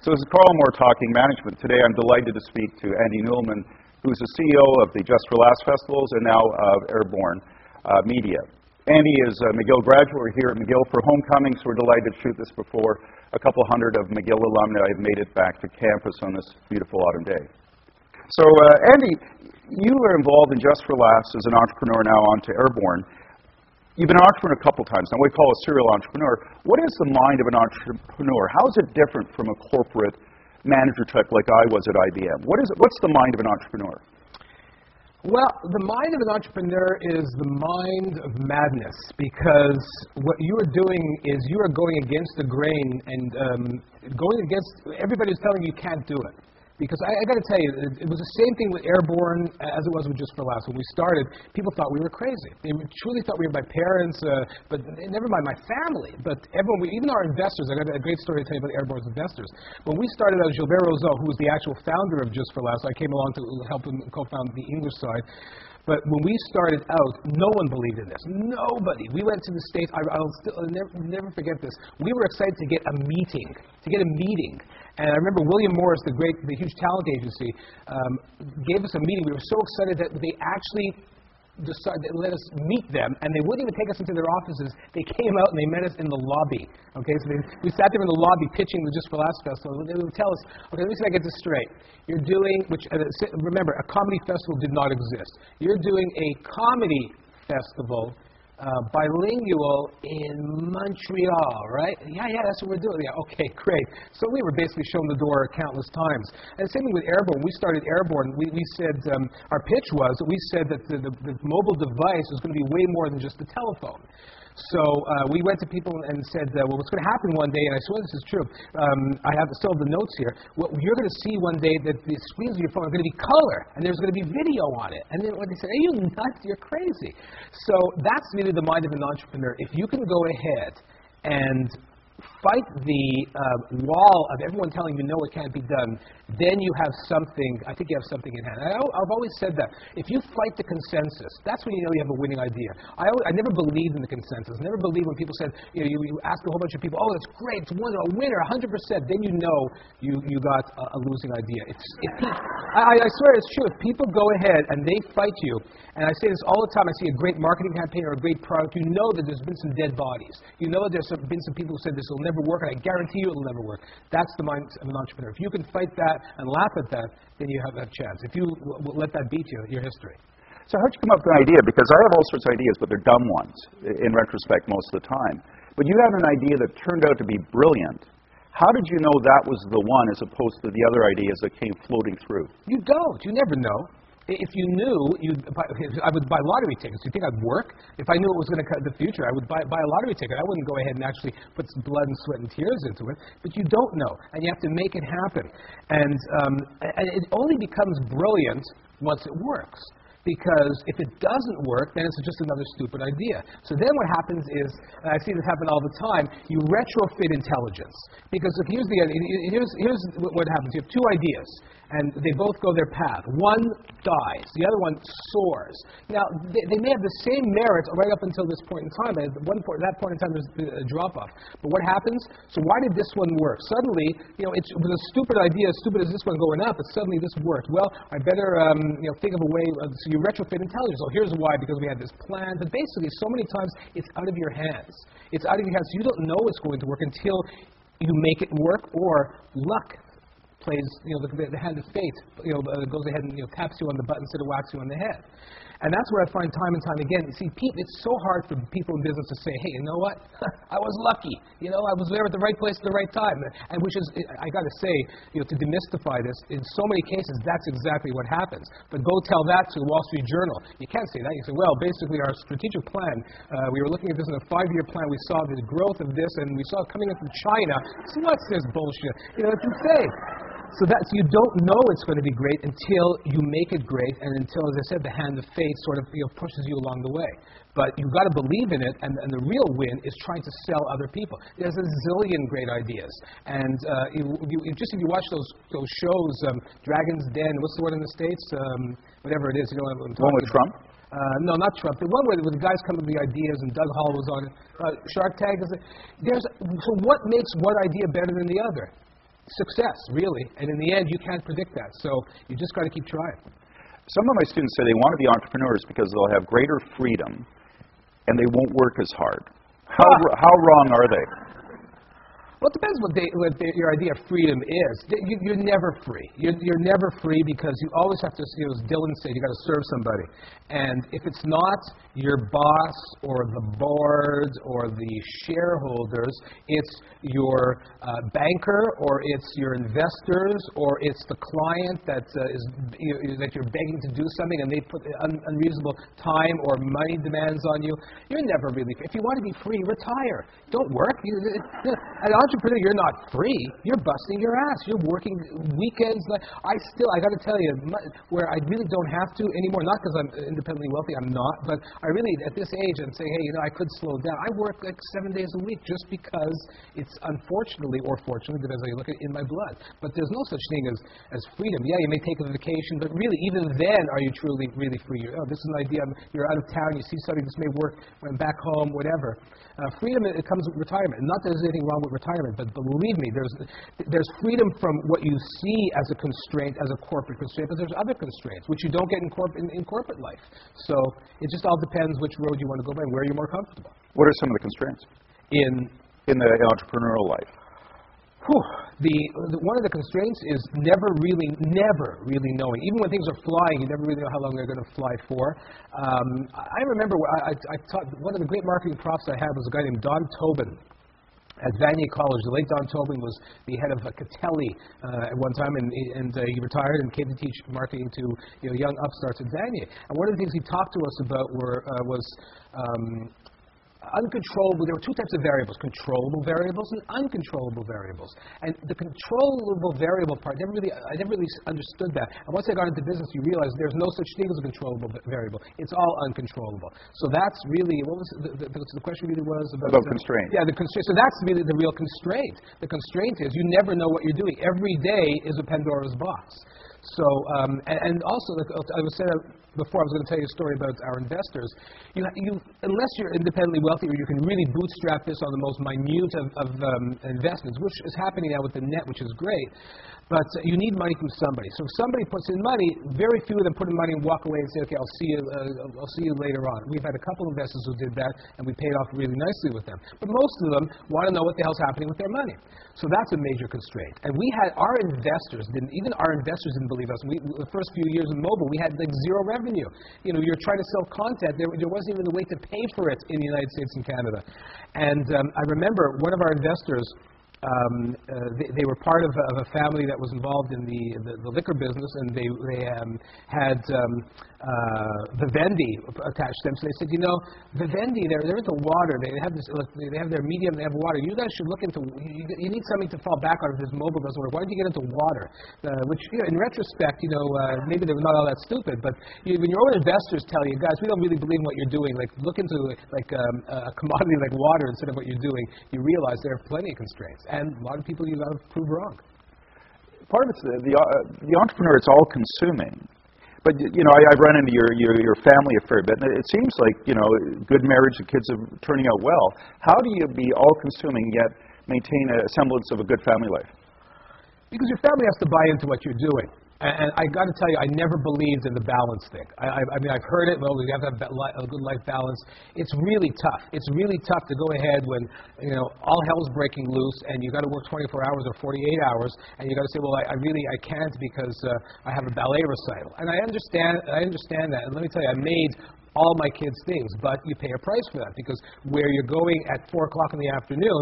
So this is Carl Moore talking management. Today I'm delighted to speak to Andy Newellman, who's the CEO of the Just for Laughs festivals and now of Airborne Media. Andy is a McGill graduate. We're here at McGill for homecoming, so we're delighted to shoot this before a couple hundred of McGill alumni have made it back to campus on this beautiful autumn day. So Andy, you were involved in Just for Laughs as an entrepreneur, now on to Airborne. You've been an entrepreneur a couple times. Now we call a serial entrepreneur. What is the mind of an entrepreneur? How is it different from a corporate manager type like I was at IBM? What's the mind of an entrepreneur? Well, the mind of an entrepreneur is the mind of madness, because what you are doing is you are going against the grain and going against everybody who's telling you can't do it. Because I got to tell you, it was the same thing with Airborne as it was with Just for Laughs. When we started, people thought we were crazy. They truly thought we were my parents, but never mind my family. But everyone, even our investors, I got a great story to tell you about Airborne's investors. When we started out, Gilbert Rozon, who was the actual founder of Just for Laughs, I came along to help him co-found the English side. But when we started out, no one believed in this. Nobody. We went to the States. I'll never forget this. We were excited to get a meeting. And I remember William Morris, the huge talent agency, gave us a meeting. We were so excited that they actually decided to let us meet them, and they wouldn't even take us into their offices. They came out and they met us in the lobby. Okay, so we sat there in the lobby pitching the Just for Laughs festival. They would tell us, okay, let me see if I get this straight. You're doing, remember, a comedy festival did not exist. You're doing a comedy festival, bilingual in Montreal, right? Yeah, that's what we're doing. Yeah, okay, great. So we were basically shown the door countless times. And the same thing with Airborne. We started Airborne. We said, our pitch was that we said that the mobile device was going to be way more than just the telephone. So we went to people and said, well, what's going to happen one day, and I swear this is true, I have still the notes here, what you're going to see one day that the screens of your phone are going to be color, and there's going to be video on it. And then when they said, are you nuts? You're crazy. So that's really the mind of an entrepreneur. If you can go ahead and fight the wall of everyone telling you no, it can't be done, then you have something, I think you have something in hand. I've always said that. If you fight the consensus, that's when you know you have a winning idea. I never believed in the consensus. I never believed when people said, you ask a whole bunch of people, oh, that's great, it's a winner, 100%, then you know you got a losing idea. I swear it's true. If people go ahead and they fight you, and I say this all the time, I see a great marketing campaign or a great product, you know that there's been some dead bodies. You know that there's been some people who said this will never work, and I guarantee you it will never work. That's the mind of an entrepreneur. If you can fight that and laugh at that, then you have that chance. If you let that beat you, your history. So how'd you come up with an idea? Because I have all sorts of ideas, but they're dumb ones, in retrospect, most of the time. But you had an idea that turned out to be brilliant. How did you know that was the one as opposed to the other ideas that came floating through? You don't. You never know. If you knew, I would buy lottery tickets. You think I'd work? If I knew it was going to cut the future, I would buy a lottery ticket. I wouldn't go ahead and actually put some blood and sweat and tears into it. But you don't know, and you have to make it happen. And it only becomes brilliant once it works. Because if it doesn't work, then it's just another stupid idea. So then what happens is, and I see this happen all the time, you retrofit intelligence. Because here's what happens. You have two ideas, and they both go their path. One dies. The other one soars. Now, they may have the same merits right up until this point in time. At that point in time, there's a drop-off. But what happens? So why did this one work? Suddenly, it was a stupid idea, as stupid as this one going up, but suddenly this worked. Well, I better think of a way, so you retrofit intelligence. Oh, here's why, because we had this plan. But basically, so many times, it's out of your hands. It's out of your hands. You don't know it's going to work until you make it work, or luck plays, the hand of fate, goes ahead and taps you on the butt instead of whacks you on the head. And that's where I find time and time again, you see, it's so hard for people in business to say, hey, you know what? I was lucky. I was there at the right place at the right time. And which is, I got to say, to demystify this, in so many cases, that's exactly what happens. But go tell that to the Wall Street Journal. You can't say that. You say, well, basically our strategic plan, we were looking at this in a 5-year plan. We saw the growth of this, and we saw it coming in from China. So what's this bullshit? It's insane. So you don't know it's going to be great until you make it great, and until, as I said, the hand of fate sort of pushes you along the way. But you've got to believe in it, and the real win is trying to sell other people. There's a zillion great ideas, and if you watch those shows, Dragon's Den, what's the one in the States? Whatever it is, you know what I'm talking about. One with Trump? No, not Trump. The one where the guys come up with the ideas, and Doug Hall was on it. Shark Tank. So what makes one idea better than the other? success, really. And in the end, you can't predict that. So you just got to keep trying. Some of my students say they want to be entrepreneurs because they'll have greater freedom and they won't work as hard. How wrong are they? Well, it depends what your idea of freedom is. You're never free. You're never free because you always have to, as Dylan said, you got to serve somebody. And if it's not your boss or the board or the shareholders, it's your banker or it's your investors or it's the client that you're begging to do something and they put unreasonable time or money demands on you. You're never really free. If you want to be free, retire. Don't work. An entrepreneur, you're not free. You're busting your ass. You're working weekends. I got to tell you, where I really don't have to anymore, not because I'm independently wealthy, I'm not, but I really, at this age, I'm saying, hey, I could slow down. I work like 7 days a week just because it's unfortunately, or fortunately, depends how you look at it, in my blood. But there's no such thing as freedom. Yeah, you may take a vacation, but really, even then, are you truly, really free? This is an idea. You're out of town, you see something, this may work, I'm back home, whatever. Freedom, it comes with retirement. Not that there's anything wrong with retirement, but believe me, there's freedom from what you see as a constraint, as a corporate constraint, but there's other constraints, which you don't get in corporate life. So it just all depends which road you want to go by and where you're more comfortable. What are some of the constraints in the entrepreneurial life? One of the constraints is never really knowing. Even when things are flying, you never really know how long they're going to fly for. I remember I taught, one of the great marketing profs I had was a guy named Don Tobin at Vanier College. The late Don Tobin was the head of Catelli at one time, and he retired and came to teach marketing to young upstarts at Vanier. And one of the things he talked to us about was uncontrollable. There were two types of variables: controllable variables and uncontrollable variables. And the controllable variable part, I never really understood that. And once I got into business, you realize there's no such thing as a controllable variable. It's all uncontrollable. So that's really, what was the question really was about constraint. Yeah, the constraint. So that's really the real constraint. The constraint is you never know what you're doing. Every day is a Pandora's box. So, and also, I was saying before, I was going to tell you a story about our investors. Unless you're independently wealthy or you can really bootstrap this on the most minute of investments, which is happening now with the net, which is great, but you need money from somebody. So if somebody puts in money, very few of them put in money and walk away and say, okay, I'll see you later on. We've had a couple of investors who did that, and we paid off really nicely with them. But most of them want to know what the hell's happening with their money. So that's a major constraint. And we had our investors didn't believe us. The first few years of mobile, we had like zero revenue. You're trying to sell content. There wasn't even a way to pay for it in the United States and Canada. And I remember one of our investors, they were part of a family that was involved in the liquor business, and they had Vivendi attached to them. So they said, Vivendi, they're into water. They have their medium, they have water. You guys should look into. You need something to fall back on if this mobile doesn't work. Why don't you get into water? Which, in retrospect, maybe they were not all that stupid. But when your own investors tell you, guys, we don't really believe in what you're doing. Like, look into a commodity like water instead of what you're doing. You realize there are plenty of constraints. And a lot of people you got to prove wrong. Part of it's the entrepreneur. It's all consuming, but I've run into your family a fair bit, and it seems like good marriage, the kids are turning out well. How do you be all consuming yet maintain a semblance of a good family life? Because your family has to buy into what you're doing. And I got to tell you, I never believed in the balance thing. I mean, I've heard it. Well, we have to have a good life balance. It's really tough. It's really tough to go ahead when all hell's breaking loose, and you got to work 24 hours or 48 hours, and you got to say, well, I can't because I have a ballet recital. And I understand that. And let me tell you, I made all my kids' things, but you pay a price for that because where you're going at 4 o'clock in the afternoon,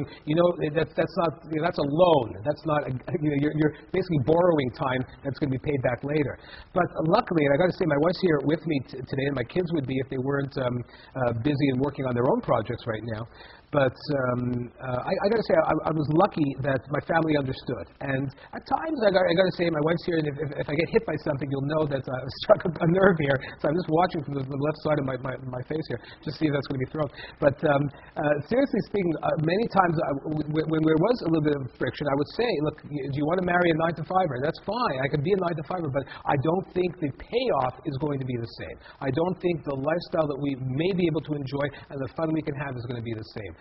that's a loan. That's not you're basically borrowing time that's going to be paid back later. But luckily, and I got to say, my wife's here with me today, and my kids would be if they weren't busy and working on their own projects right now. But I got to say, I was lucky that my family understood. And at times, I got to say, my wife's here, and if I get hit by something, you'll know that I've struck a nerve here. So I'm just watching from the left side of my face here, just see if that's going to be thrown. But seriously speaking, many times when there was a little bit of friction, I would say, look, do you want to marry a 9-to-5er? That's fine. I could be a 9-to-5er, but I don't think the payoff is going to be the same. I don't think the lifestyle that we may be able to enjoy and the fun we can have is going to be the same.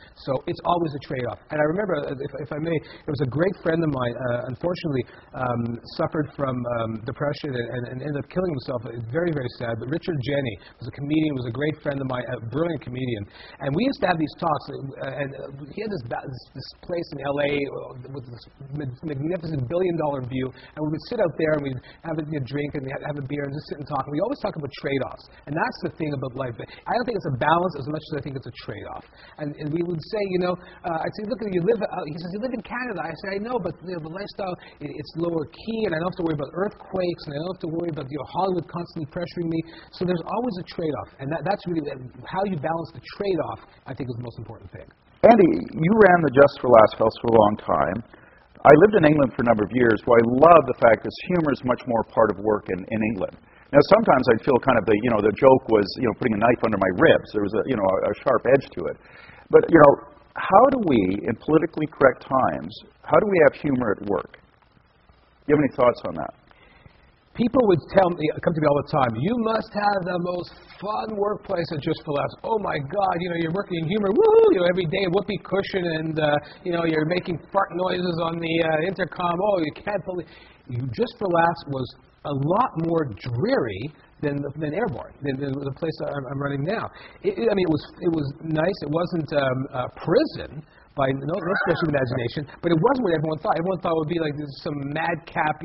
So it's always a trade-off. And I remember, if I may, there was a great friend of mine, unfortunately, suffered from depression and ended up killing himself. It's very, very sad. But Richard Jenny was a comedian, was a great friend of mine, a brilliant comedian. And we used to have these talks, and he had this place in L.A. with this magnificent billion-dollar view, and we would sit out there and we'd have a drink and have a beer and just sit and talk. And we always talk about trade-offs, and that's the thing about life. I don't think it's a balance as much as I think it's a trade-off. And we would say, I'd say, look, you live. He says, you live in Canada. I say, I know, but the lifestyle, it's lower key, and I don't have to worry about earthquakes, and I don't have to worry about Hollywood constantly pressuring me. So there's always a trade-off, and that's really how you balance the trade-off. I think is the most important thing. Andy, you ran the Just for Laughs Festival for a long time. I lived in England for a number of years, where I love the fact that humor is much more part of work in England. Now, sometimes I feel kind of the joke was, putting a knife under my ribs. There was a sharp edge to it. But, how do we, in politically correct times, how do we have humor at work? Do you have any thoughts on that? People would come to me all the time, you must have the most fun workplace at Just for Laughs. Oh my God, you're working in humor, woo, every day, whoopee cushion, and, you're making fart noises on the intercom. Oh, you can't believe. Just for Laughs was a lot more dreary than Airborne, than the place I'm running now. It was nice. It wasn't a prison by no stretch of imagination, but it wasn't what everyone thought. Everyone thought it would be like some madcap,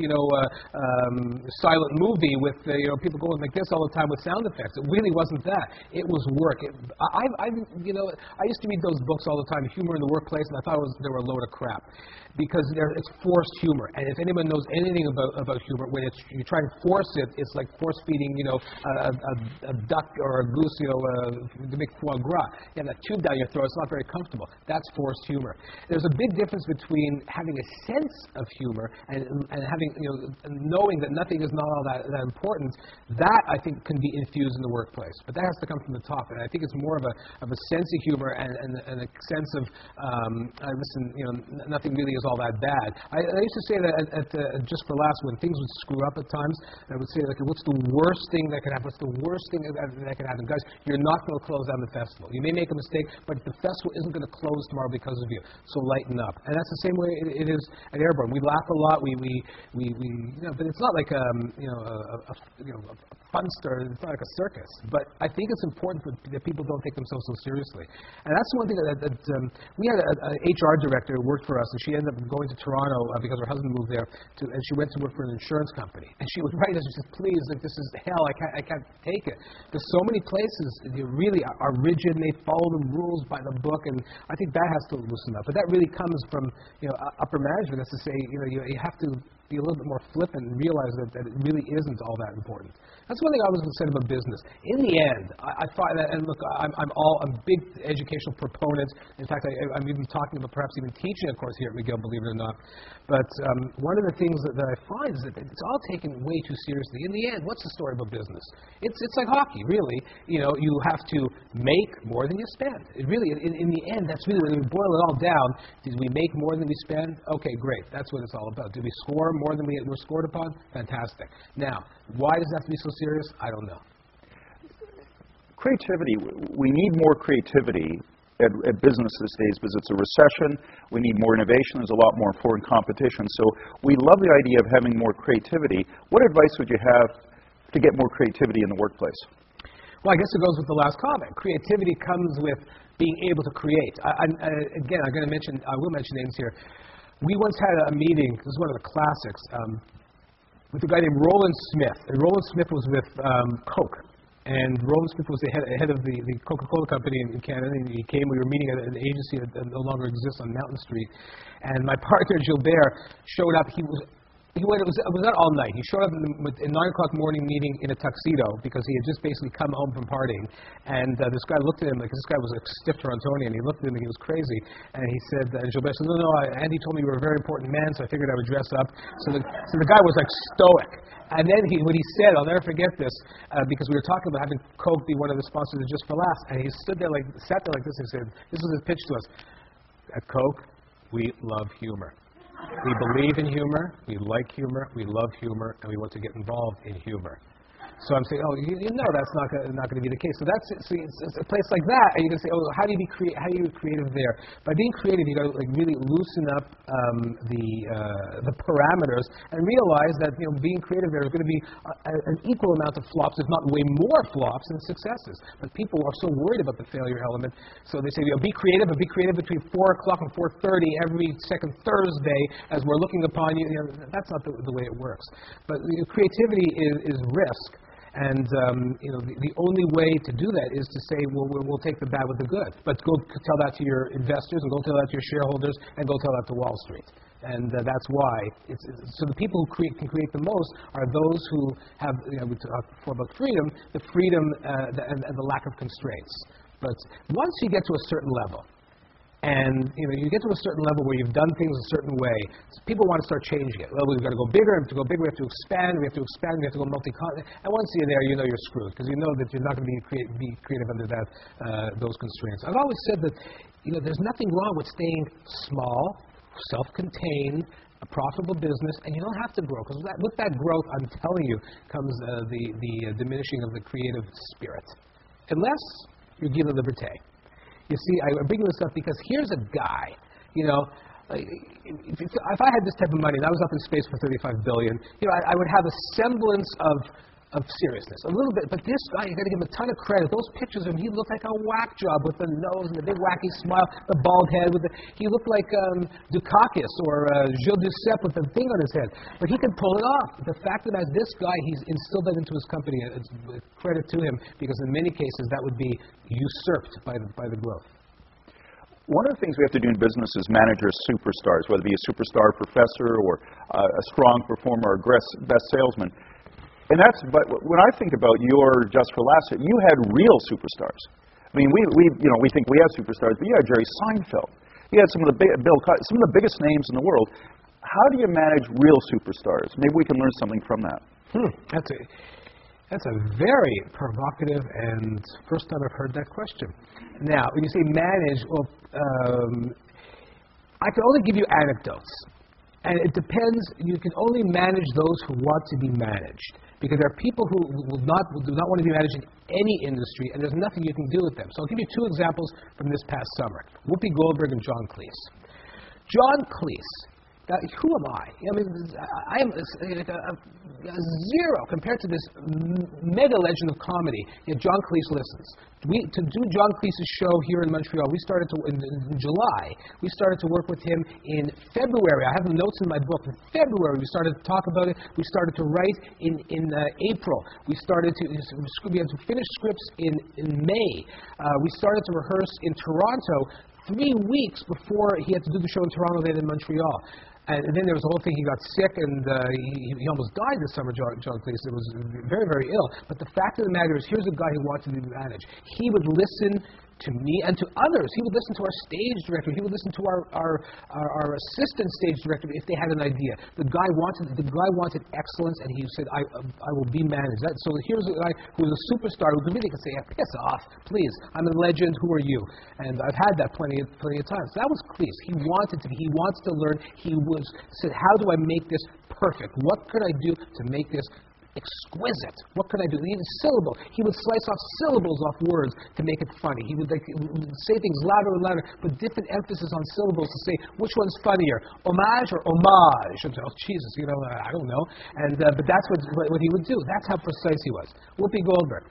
silent movie with people going like this all the time with sound effects. It really wasn't that. It was work. I used to read those books all the time, Humor in the Workplace, and I thought they were a load of crap, because it's forced humor. And if anyone knows anything about humor, when you try and force it, it's like force feeding, a duck or a goose, to make foie gras. You have that tube down your throat. It's not very comfortable. That's forced humor. There's a big difference between having a sense of humor and having, knowing that nothing is not all that important. That, I think, can be infused in the workplace. But that has to come from the top. And I think it's more of a sense of humor and a sense of, nothing really is all that bad. I used to say that at Just for Laughs, when things would screw up at times, I would say, what's the worst thing that can happen? What's the worst thing that can happen? Guys, you're not going to close down the festival. You may make a mistake, but the festival isn't going to close tomorrow because of you. So lighten up. And that's the same way it is at Airborne. We laugh a lot. But it's not like a funster. It's not like a circus. But I think it's important that people don't take themselves so seriously. And that's one thing that we had an HR director who worked for us, and she ended up going to Toronto because her husband moved there, and she went to work for an insurance company. And she would write us, she said, please, this is hell. I can't take it. There's so many places that really are rigid, and they follow the rules by the book, and I think that has to loosen up. But that really comes from upper management. That's to say, you have to be a little bit more flippant and realize that it really isn't all that important. That's one thing I was saying about business. In the end, I find that, and look, I'm a big educational proponent. In fact, I'm even talking about perhaps even teaching a course here at McGill, believe it or not. But one of the things that I find is that it's all taken way too seriously. In the end, what's the story about business? It's like hockey, really. You have to make more than you spend. It really, in the end, that's really, when you boil it all down, did we make more than we spend? Okay, great. That's what it's all about. Did we score more than we were scored upon? Fantastic. Now, why does it have to be so serious? I don't know. Creativity. We need more creativity at business these days because it's a recession. We need more innovation. There's a lot more foreign competition. So we love the idea of having more creativity. What advice would you have to get more creativity in the workplace? Well, I guess it goes with the last comment. Creativity comes with being able to create. Again, I will mention names here. We once had a meeting, this is one of the classics, with a guy named Roland Smith. And Roland Smith was with Coke. And Roland Smith was the head of the Coca-Cola company in Canada. And he came, we were meeting at an agency that no longer exists on Mountain Street. And my partner, Gilbert, showed up. It was not all night. He showed up in 9 o'clock morning meeting in a tuxedo because he had just basically come home from partying. And this guy looked at him like this guy was a stiff Torontonian. He looked at him and he was crazy. And he said, and Gilbert said, no, Andy told me you were a very important man, so I figured I would dress up. So the guy was like stoic. And then what he said, I'll never forget this, because we were talking about having Coke be one of the sponsors of Just for Laughs. And he sat there like this and said, this was his pitch to us. At Coke, we love humor. We believe in humor, we like humor, we love humor, and we want to get involved in humor. So I'm saying, oh, you know that's not going to be the case. So it's a place like that, and you can say, oh, how do you be creative there? By being creative, you got to like really loosen up the parameters and realize that being creative there is going to be an equal amount of flops, if not way more flops than successes. But people are so worried about the failure element, so they say, be creative, but be creative between 4 o'clock and 4:30 every second Thursday as we're looking upon you. That's not the way it works. But creativity is risk. And the only way to do that is to say, well, we'll take the bad with the good. But go tell that to your investors, and go tell that to your shareholders, and go tell that to Wall Street. And that's why. So the people who can create the most are those who have, we talked before about freedom, the freedom and the lack of constraints. But once you get to a certain level, and you get to a certain level where you've done things a certain way, so people want to start changing it. Well, we've got to go bigger. We have to go bigger. We have to expand. We have to expand. We have to go multi-continent. And once you're there, you're screwed, because you know that you're not going to be creative under those constraints. I've always said that there's nothing wrong with staying small, self-contained, a profitable business, and you don't have to grow, because with that growth, I'm telling you, comes the diminishing of the creative spirit, unless you're Guy Liberté. You see, I'm bringing this up because here's a guy, if I had this type of money and I was up in space for $35 billion, I would have a semblance of seriousness, a little bit. But this guy, you got to give him a ton of credit. Those pictures of him, he looked like a whack job with the nose and the big wacky smile, the bald head. He looked like Dukakis or Gilles Duceppe with the thing on his head. But he could pull it off. The fact that as this guy, he's instilled that into his company. It's credit to him, because in many cases that would be usurped by the growth. One of the things we have to do in business is manage our superstars, whether it be a superstar professor or a strong performer or best salesman. But when I think about your Just for Laughs, you had real superstars. I mean, we think we have superstars, but you had Jerry Seinfeld. You had some of the biggest names in the world. How do you manage real superstars? Maybe we can learn something from that. That's a very provocative and first time I've heard that question. Now, when you say manage, well, I can only give you anecdotes. And it depends. You can only manage those who want to be managed, because there are people who do not want to be managed in any industry, and there's nothing you can do with them. So I'll give you two examples from this past summer: Whoopi Goldberg and John Cleese. John Cleese. Who am I? I mean, I am a zero compared to this mega legend of comedy. Yet John Cleese listens. To do John Cleese's show here in Montreal, we started in July. We started to work with him in February. I have the notes in my book. In February, we started to talk about it. We started to write in April. We had to finish scripts in May. We started to rehearse in Toronto 3 weeks before he had to do the show in Toronto, then in Montreal. And then there was the whole thing, he got sick, and he almost died this summer, John Cleese. It was very, very ill. But the fact of the matter is, here's a guy who wanted to be managed. He would listen to me and to others. He would listen to our stage director. He would listen to our assistant stage director if they had an idea. The guy wanted excellence, and he said, I will be managed. So here's a guy who was a superstar who really could say, piss off, please. I'm a legend. Who are you? And I've had that plenty of times. That was Cleese. He wanted to learn. He said, how do I make this perfect? What could I do to make this exquisite? What could I do? He would slice off syllables off words to make it funny. He would say things louder and louder, put different emphasis on syllables to say which one's funnier, homage or homage. Oh, Jesus, I don't know. And but that's what he would do. That's how precise he was. Whoopi Goldberg.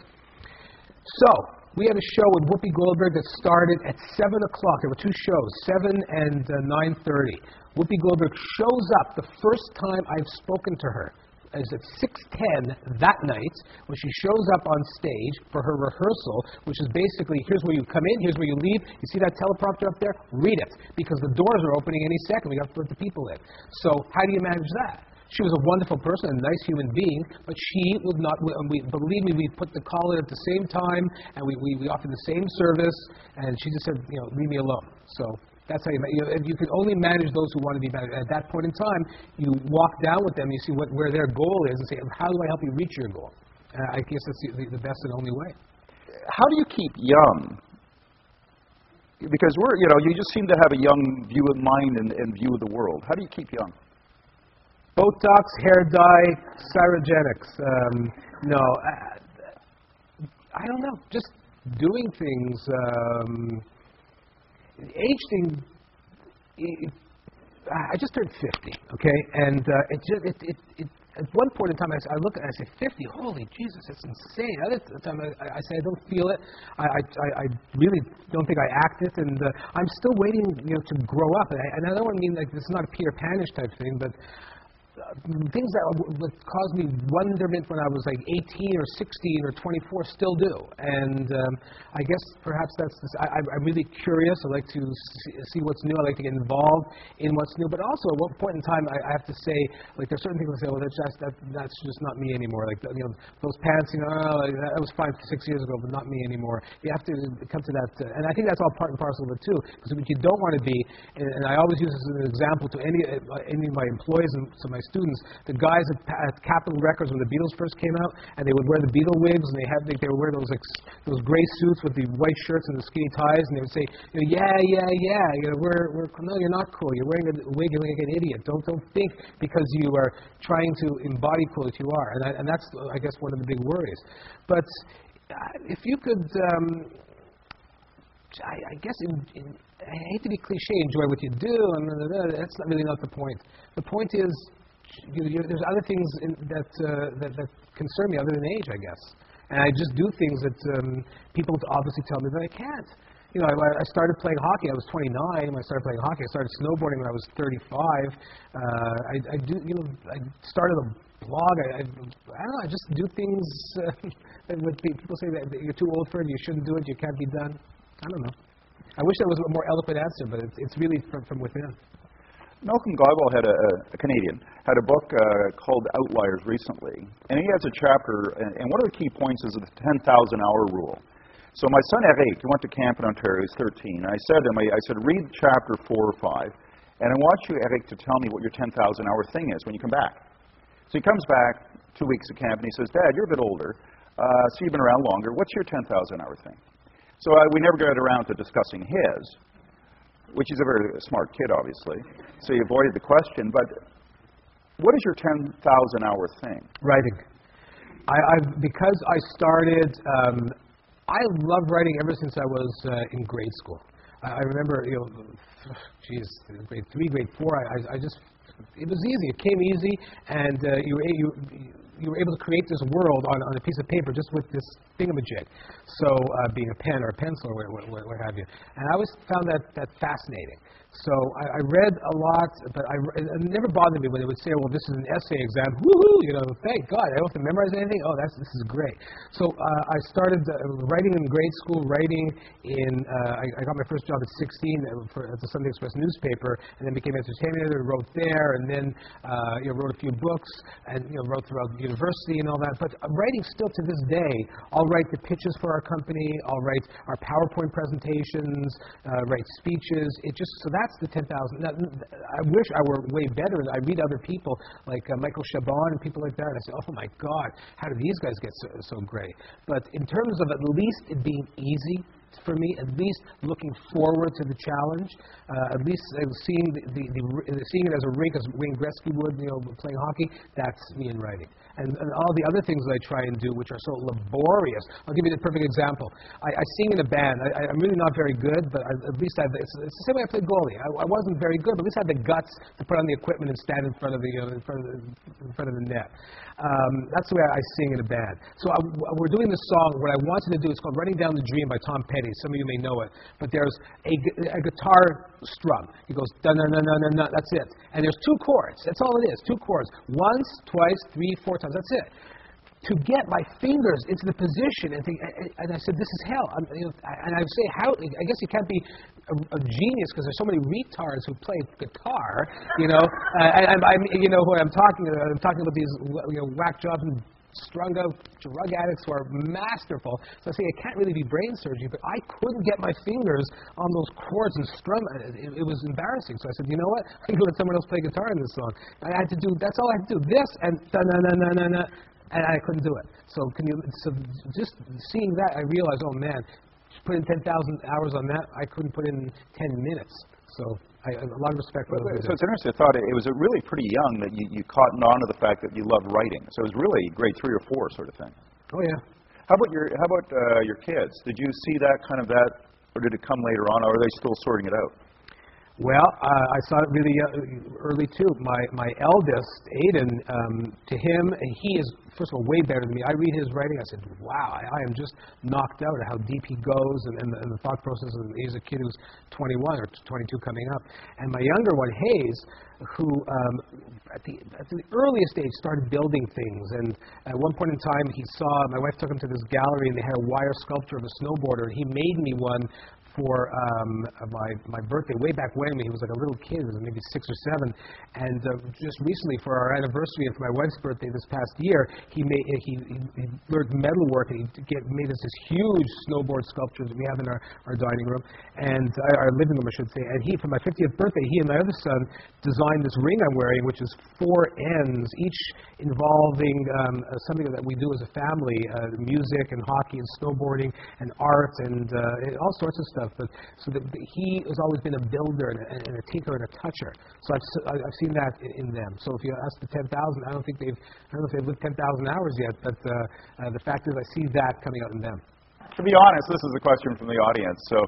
So we had a show with Whoopi Goldberg that started at 7 o'clock. There were two shows, 7 and 9:30. Whoopi Goldberg shows up. The first time I've spoken to her is at 6:10 that night, when she shows up on stage for her rehearsal, which is basically, here's where you come in, here's where you leave. You see that teleprompter up there? Read it, because the doors are opening any second. We got to put the people in. So how do you manage that? She was a wonderful person, a nice human being, but she would not. Believe me, we put the call in at the same time, and we offered the same service, and she just said, leave me alone. So that's how you can only manage those who want to be managed. At that point in time, you walk down with them, you see where their goal is, and say, how do I help you reach your goal? I guess that's the best and only way. How do you keep young? Because you just seem to have a young view of mind and view of the world. How do you keep young? Botox, hair dye, Cyrogenics. No, I don't know. Just doing things. Age thing. I just turned 50, okay, and at one point in time, I look and I say, 50, holy Jesus, that's insane. Other time, I say I don't feel it. I really don't think I act it, and I'm still waiting, to grow up. And I don't mean like this is not a Peter Panish type thing, but things that would cause me wonderment when I was like 18 or 16 or 24 still do. And I guess perhaps that's this, I'm really curious. I like to see what's new. I like to get involved in what's new. But also, at one point in time, I have to say, like, there's certain things I say, well, that's just not me anymore. Like, those pants, that was 5 to 6 years ago, but not me anymore. You have to come to that. And I think that's all part and parcel of it, too. Because what you don't want to be, and I always use this as an example to any of my employees and to my students, the guys at Capitol Records when the Beatles first came out, and they would wear the Beatle wigs, and they would wear those gray suits with the white shirts and the skinny ties, and they would say, yeah, no, you're not cool. You're wearing a wig, you're like an idiot. Don't think because you are trying to embody cool that you are, and that's I guess one of the big worries. But if you could, I guess I hate to be cliche, enjoy what you do, and that's really not the point. The point is, there's other things that concern me other than age, I guess. And I just do things that people obviously tell me that I can't. I started playing hockey. I was 29 when I started playing hockey. I started snowboarding when I was 35. I started a blog. I don't know. I just do things that people say that you're too old for it. You shouldn't do it. You can't be done. I don't know. I wish there was a more eloquent answer, but it's really from within. Malcolm Gladwell, a Canadian, had a book called Outliers recently, and he has a chapter, and one of the key points is the 10,000-hour rule. So my son Eric, he went to camp in Ontario, he's 13, and I said to him, I said, read chapter 4 or 5, and I want you, Eric, to tell me what your 10,000-hour thing is when you come back. So he comes back 2 weeks of camp, and he says, Dad, you're a bit older, so you've been around longer, what's your 10,000-hour thing? So we never got around to discussing his, which is a very smart kid, obviously. So he avoided the question. But what is your 10,000-hour thing? Writing. Because I started, I love writing ever since I was in grade school. I remember, grade 3, grade 4, I just, it was easy. It came easy, and you were able to create this world on a piece of paper just with this thingamajig. So being a pen or a pencil or what have you. And I always found that fascinating. So I read a lot, but it never bothered me when they would say, well, this is an essay exam. Woohoo! Thank God. I don't have to memorize anything. Oh, this is great. So I started writing in grade school, writing in, I got my first job at 16 at the Sunday Express newspaper, and then became entertainment editor, wrote there, and then wrote a few books, and wrote throughout the university and all that. But writing still to this day, I'll write the pitches for our company, I'll write our PowerPoint presentations, write speeches. So that's the 10,000. Now, I wish I were way better. I read other people like Michael Chabon and people like that, and I say, oh my God, how do these guys get so great? But in terms of at least it being easy for me, at least looking forward to the challenge, at least seeing seeing it as a rink, as Wayne Gretzky would, playing hockey, that's me in writing. And all the other things that I try and do, which are so laborious. I'll give you the perfect example. I sing in a band. I'm really not very good, but at least it's the same way I played goalie. I wasn't very good, but at least I had the guts to put on the equipment and stand in front of the net. That's the way I sing in a band. So we're doing this song. What I wanted to do, it's called Running Down the Dream by Tom Petty. Some of you may know it. But there's a guitar strum. He goes, da-na-na-na-na-na, that's it. And there's 2 chords. That's all it is, 2 chords. Once, twice, 3, 4 times. That's it. To get my fingers into the position and I said, this is hell. And I say, how? I guess you can't be a genius because there's so many retards who play guitar, And I'm who I'm talking about. I'm talking about these whack jobs and strung out drug addicts who are masterful. So I say, it can't really be brain surgery, but I couldn't get my fingers on those chords and strum. It was embarrassing. So I said, you know what? I can go let someone else play guitar in this song. That's all I had to do. This and da-na-na-na-na-na. And I couldn't do it. So just seeing that, I realized, oh man, put in 10,000 hours on that, I couldn't put in 10 minutes. So a lot of respect for those. So it's interesting. I thought it was really pretty young that you cottoned on to the fact that you love writing. So it was really grade 3 or 4 sort of thing. Oh yeah. How about your kids? Did you see that, or did it come later on, or are they still sorting it out? Well, I saw it really early too. My eldest, Aiden, to him, he is first of all way better than me. I read his writing. I said, "Wow, I am just knocked out at how deep he goes and the thought process." And he's a kid who's 21 or 22 coming up. And my younger one, Hayes, who at the earliest age started building things. And at one point in time, he saw my wife took him to this gallery, and they had a wire sculpture of a snowboarder. And he made me one for my birthday way back when he was like a little kid. He was maybe 6 or 7. And just recently, for our anniversary and for my wife's birthday this past year, he learned metalwork, and he made us this huge snowboard sculpture that we have in our dining room, and our living room, I should say. And for my 50th birthday, he and my other son designed this ring I'm wearing, which is 4 ends, each involving something that we do as a family, music and hockey and snowboarding and art and all sorts of stuff. But he has always been a builder and a tinker and a toucher. So I've seen that in them. So if you ask the 10,000, I don't know if they've lived 10,000 hours yet. But the fact is, I see that coming out in them. To be honest, this is a question from the audience. So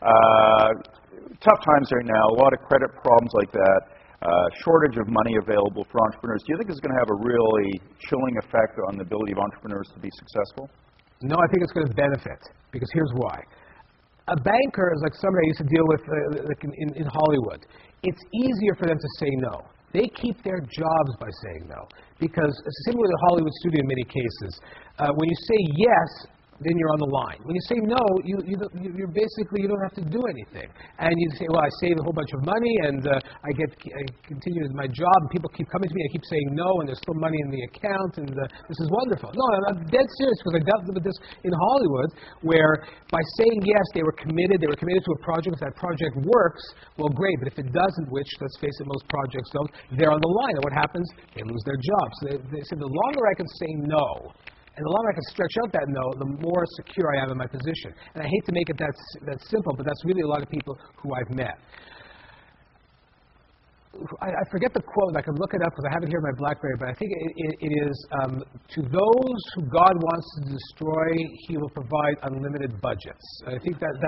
tough times right now. A lot of credit problems like that. Shortage of money available for entrepreneurs. Do you think this is going to have a really chilling effect on the ability of entrepreneurs to be successful? No, I think it's going to benefit, because here's why. A banker is like somebody I used to deal with in Hollywood. It's easier for them to say no. They keep their jobs by saying no, because similar to Hollywood studio in many cases, when you say yes, then you're on the line. When you say no, you're basically, you don't have to do anything. And you say, well, I save a whole bunch of money, and I continue with my job, and people keep coming to me, I keep saying no, and there's still money in the account, and this is wonderful. No, I'm dead serious, because I dealt with this in Hollywood, where by saying yes, they were committed to a project. If that project works, well, great, but if it doesn't, which, let's face it, most projects don't, they're on the line, and what happens? They lose their job. So they said, the longer I can say no, and the longer I can stretch out that no, the more secure I am in my position. And I hate to make it that simple, but that's really a lot of people who I've met. I forget the quote. I can look it up because I have it here in my BlackBerry, but I think it is, to those who God wants to destroy, He will provide unlimited budgets. I think that's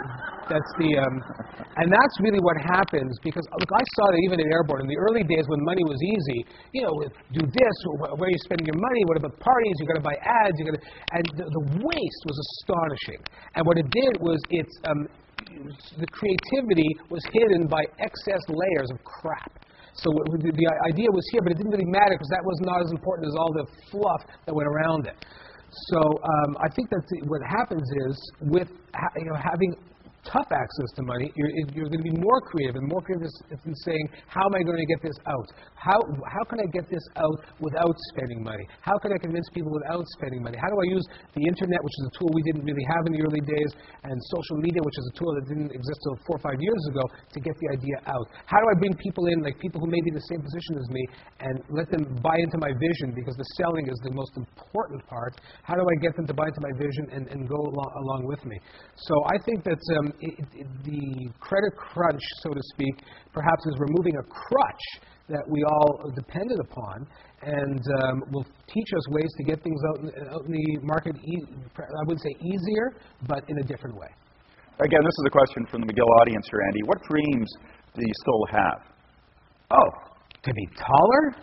and that's really what happens, because look, I saw that even at Airborne in the early days when money was easy. You know, do this, where are you spending your money? What about parties? You got to buy ads. And the waste was astonishing. And what it did was the creativity was hidden by excess layers of crap. So the idea was here, but it didn't really matter because that was not as important as all the fluff that went around it. So I think that what happens is with having tough access to money, you're going to be more creative, and more creative in saying, how am I going to get this out? How can I get this out without spending money? How can I convince people without spending money? How do I use the internet, which is a tool we didn't really have in the early days, and social media, which is a tool that didn't exist until 4 or 5 years ago, to get the idea out? How do I bring people in, like people who may be in the same position as me, and let them buy into my vision, because the selling is the most important part. How do I get them to buy into my vision and go along with me? So I think that the credit crunch, so to speak, perhaps is removing a crutch that we all depended upon, and will teach us ways to get things out in the market, I wouldn't say easier, but in a different way. Again, this is a question from the McGill audience here, Andy. What dreams do you still have? Oh, to be taller?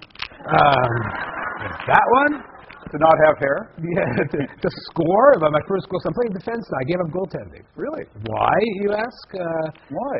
That one? To not have hair? Yeah, to score. My first goal. So I'm playing defense now. I gave up goaltending. Really? Why, you ask? Why?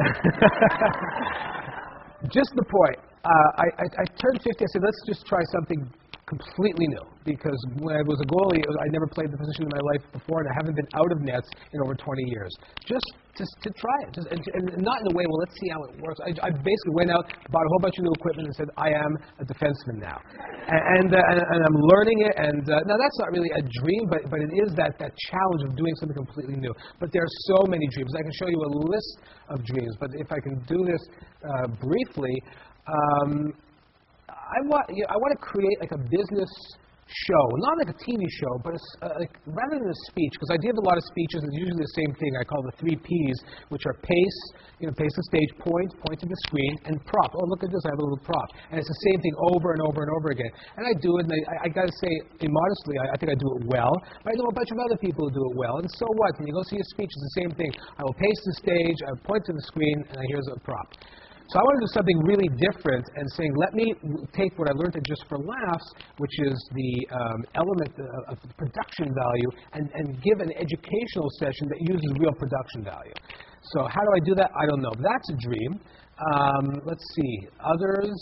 Just the point. I turned 50. I said, let's just try something completely new. Because when I was a goalie, I never played the position in my life before, and I haven't been out of nets in over 20 years. Just to try it. And not in a way, well, let's see how it works. I basically went out, bought a whole bunch of new equipment, and said, I am a defenseman now. And I'm learning it. And now that's not really a dream, but it is that challenge of doing something completely new. But there are so many dreams. I can show you a list of dreams. But if I can do this briefly, I want to create like a business show, not like a TV show, but rather than a speech, because I did a lot of speeches, it's usually the same thing I call the 3 Ps, which are pace, pace the stage, point to the screen, and prop. Oh, look at this, I have a little prop. And it's the same thing over and over and over again. And I do it, and I got to say, immodestly, I think I do it well, but I know a bunch of other people who do it well, and so what? When you go see a speech, it's the same thing. I will pace the stage, I will point to the screen, and here's a prop. So I want to do something really different and saying, let me take what I learned at Just for Laughs, which is the element of the production value, and give an educational session that uses real production value. So how do I do that? I don't know. But that's a dream. Let's see. Others.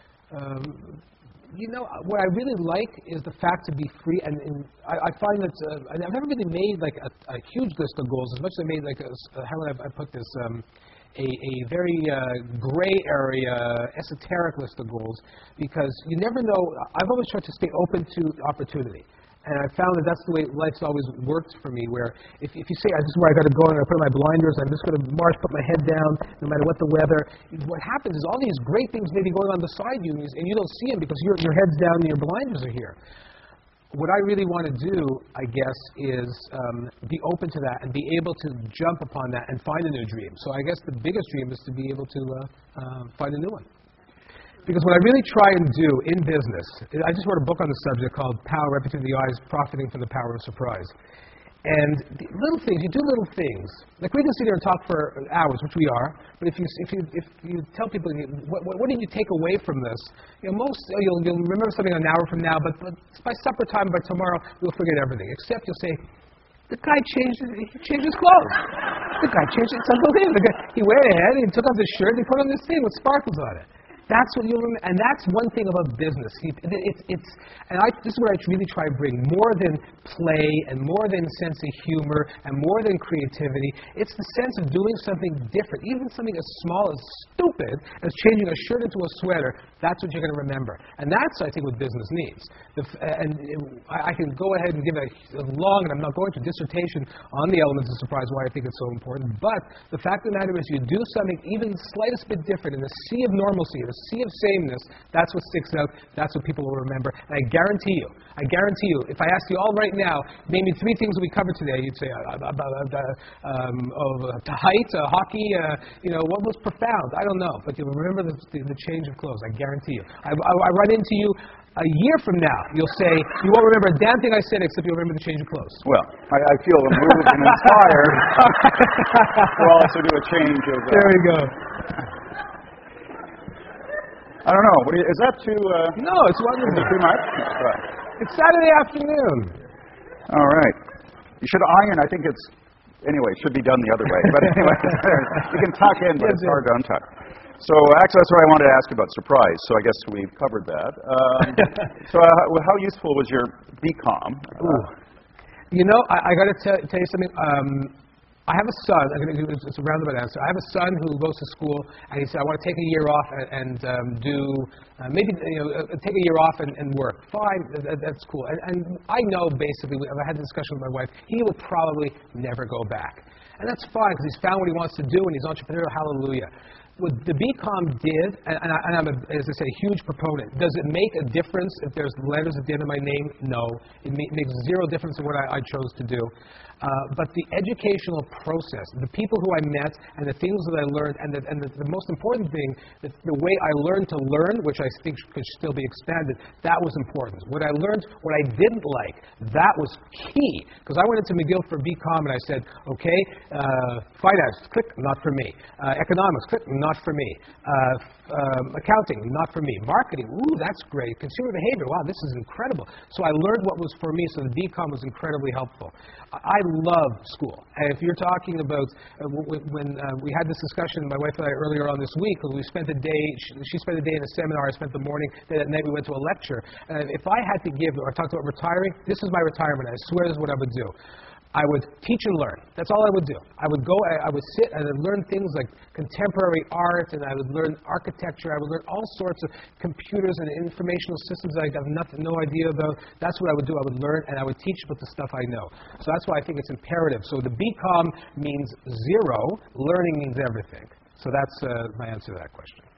What I really like is the fact to be free, and I find that I've never really made like a huge list of goals, as much as I made like how would I put this, a very gray area, esoteric list of goals, because you never know. I've always tried to stay open to opportunity. And I found that that's the way life's always worked for me, where if you say, this is where I got to go, and I put my blinders, I'm just going to march, put my head down, no matter what the weather, what happens is all these great things may be going on beside you, and you don't see them because your head's down and your blinders are here. What I really want to do, I guess, is be open to that and be able to jump upon that and find a new dream. So I guess the biggest dream is to be able to find a new one. Because what I really try and do in business, I just wrote a book on the subject called Power, Reputation of the Eyes, Profiting from the Power of Surprise. And the little things, you do little things. Like we can sit here and talk for hours, which we are, but if you tell people, what did you take away from this? You'll remember something an hour from now, but by supper time, by tomorrow, you'll forget everything. Except you'll say, the guy changed his clothes. The guy changed it. It's unbelievable. He went ahead, he took off his shirt, and he put on this thing with sparkles on it. That's what you'll remember, and that's one thing about business. This is what I really try to bring. More than play, and more than sense of humor, and more than creativity, it's the sense of doing something different. Even something as small as stupid as changing a shirt into a sweater, that's what you're going to remember. And that's, I think, what business needs. I can go ahead and give a long, and I'm not going to, dissertation on the elements of surprise, why I think it's so important. But the fact of the matter is, you do something even the slightest bit different in the sea of normalcy, the sea of sameness, that's what sticks out, that's what people will remember. And I guarantee you, if I ask you all right now, name me 3 things that we covered today, you'd say height, hockey, what was profound? I don't know, but you'll remember the change of clothes, I guarantee you. I run into you a year from now, you'll say, you won't remember a damn thing I said except you'll remember the change of clothes. Well, I feel moved and inspired. We'll also do a change of... There we go. I don't know. Is that too... No, it's wonderful. Is it too much? Right. It's Saturday afternoon. All right. You should iron. I think it's... Anyway, it should be done the other way. But anyway, you can tuck in, but it's hard to untuck. So actually, that's what I wanted to ask you about surprise. So I guess we've covered that. How useful was your BCom? I got to tell you something. I have a son. It's a roundabout answer. I have a son who goes to school, and he said, "I want to take a year off and take a year off and work." Fine, that's cool. And I know basically, I had a discussion with my wife. He will probably never go back, and that's fine because he's found what he wants to do, and he's entrepreneurial. Hallelujah. What the BCom did, and I'm, as I say, a huge proponent. Does it make a difference if there's letters at the end of my name? No. It makes zero difference in what I chose to do. But the educational process, the people who I met, and the things that I learned, and the most important thing, the way I learned to learn, which I think could still be expanded, that was important. What I learned, what I didn't like, that was key. Because I went into McGill for BCom, and I said, okay, finance, click, not for me. Economics, click, not for me. Accounting, not for me. Marketing, ooh, that's great. Consumer behavior, wow, this is incredible. So I learned what was for me, so the BCom was incredibly helpful. I love school. And if you're talking about when we had this discussion, my wife and I, earlier on this week, we spent a day, she spent a day in a seminar, I spent the morning, then at night we went to a lecture. If I had to give, or talked about retiring, this is my retirement. I swear this is what I would do. I would teach and learn. That's all I would do. I would sit and I'd learn things like contemporary art, and I would learn architecture. I would learn all sorts of computers and informational systems that I have no idea about. That's what I would do. I would learn, and I would teach about the stuff I know. So that's why I think it's imperative. So the BCom means zero. Learning means everything. So that's my answer to that question.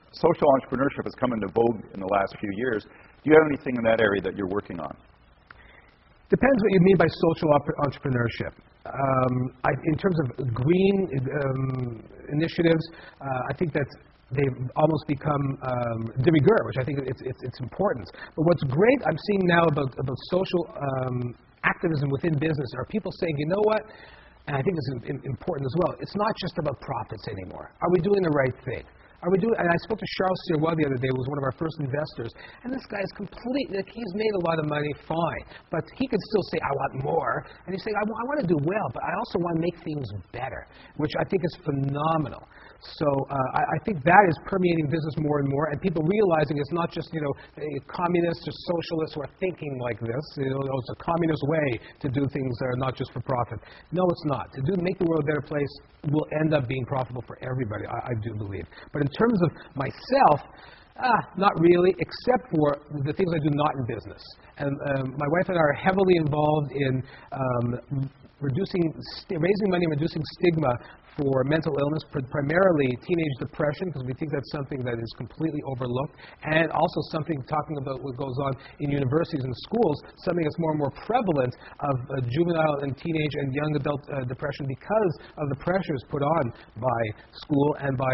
social entrepreneurship has come into vogue in the last few years. Do you have anything in that area that you're working on? Depends what you mean by social entrepreneurship. In terms of green initiatives, I think that they've almost become de rigueur, which I think it's important. But what's great I'm seeing now about social activism within business are people saying, you know what, and I think this is important as well, it's not just about profits anymore. Are we doing the right thing? And I spoke to Charles Sirois the other day, who was one of our first investors, and this guy is he's made a lot of money, fine, but he could still say, I want more, and he's saying, I want to do well, but I also want to make things better, which I think is phenomenal. So I think that is permeating business more and more, and people realizing it's not just, communists or socialists who are thinking like this. It's a communist way to do things that are not just for profit. No, it's not. To make the world a better place will end up being profitable for everybody, I do believe. But in terms of myself, not really, except for the things I do not in business. And my wife and I are heavily involved in raising money and reducing stigma for mental illness, primarily teenage depression, because we think that's something that is completely overlooked, and also something talking about what goes on in universities and schools, something that's more and more prevalent of juvenile and teenage and young adult depression because of the pressures put on by school and by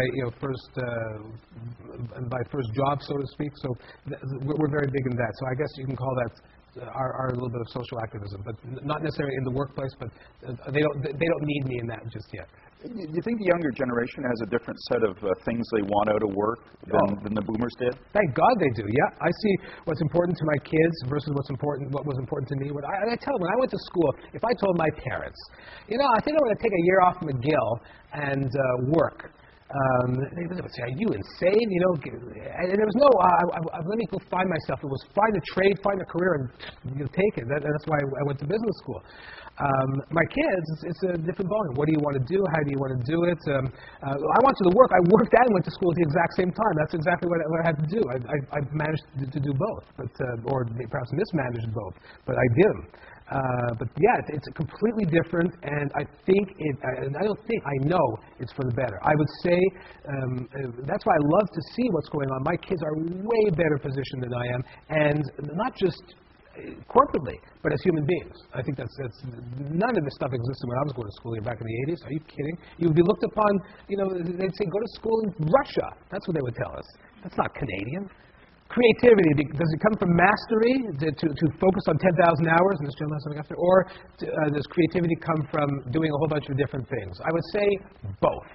first job, so to speak. So we're very big in that. So I guess you can call that our little bit of social activism, but not necessarily in the workplace. But they don't need me in that just yet. Do you think the younger generation has a different set of things they want out of work than the boomers did? Thank God they do, yeah. I see what's important to my kids versus what was important to me. I tell them, when I went to school, if I told my parents, I think I'm going to take a year off McGill and work, they would say, are you insane? And there was no, let me go find myself. It was find a trade, find a career, and take it. That's why I went to business school. My kids, it's a different ballgame. What do you want to do? How do you want to do it? I wanted to work. I worked and went to school at the exact same time. That's exactly what I had to do. I managed to do both, or perhaps mismanaged both, but I did them. But yeah, it's completely different, and I know it's for the better. I would say that's why I love to see what's going on. My kids are way better positioned than I am, and not just corporately, but as human beings. I think that's none of this stuff existed when I was going to school here back in the 80s. Are you kidding? You would be looked upon, they'd say, go to school in Russia. That's what they would tell us. That's not Canadian. Creativity, does it come from mastery, to focus on 10,000 hours, and this gentleman has something after, or does creativity come from doing a whole bunch of different things? I would say both.